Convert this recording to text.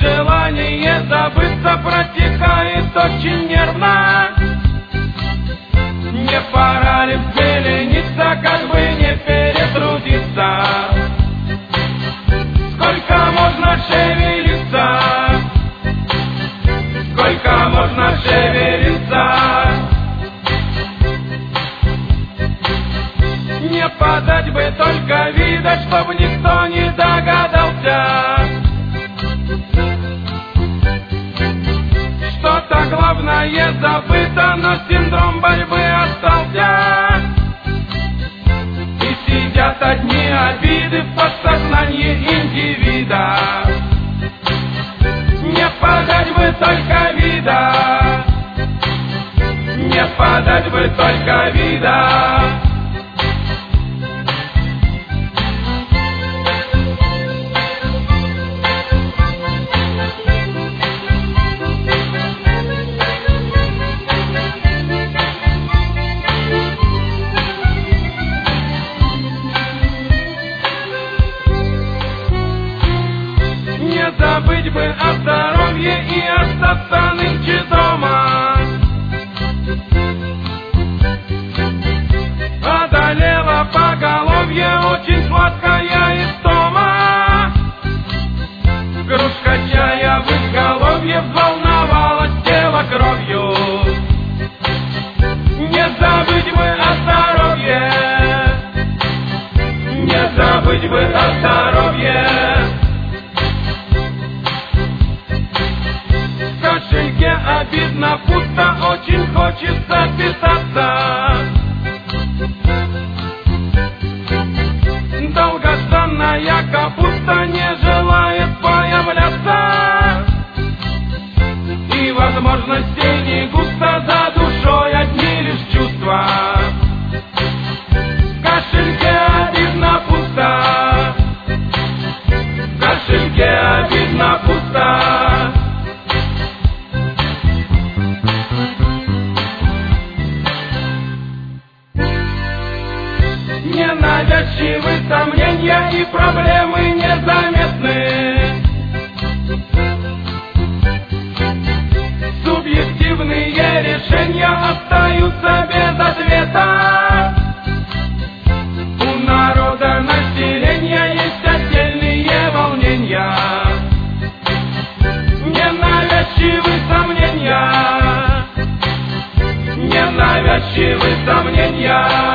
желание забыться протекает очень нервно. Не пора ли взбелениться, как бы не перетрудиться? Сколько можно шевелиться? Сколько можно шевелиться? Не подать бы только вида, чтоб никто не догадался. Что-то главное забыто, но синдром борьбы остался. И сидят одни обиды в подсознании индивида. Не подать бы только вида, не подать бы только вида. Не забыть бы о здоровье и остаться нынче дома. Одолела поголовье очень сладкая истома. Кружка чая в изголовье взволновалась тело кровью. Не забыть бы о здоровье, не забыть бы о здоровье. В кошельке обидно пусто, очень хочется питаться. Долгожданная капуста не желает появляться. И возможностей не густо, за душой одни лишь чувства. В кошельке обидно пусто, в кошельке обидно пусто. Ненавязчивы сомнения и проблемы незаметны. Субъективные решения остаются без ответа. У народа населения есть отдельные волнения. Ненавязчивы сомнения, ненавязчивы сомнения.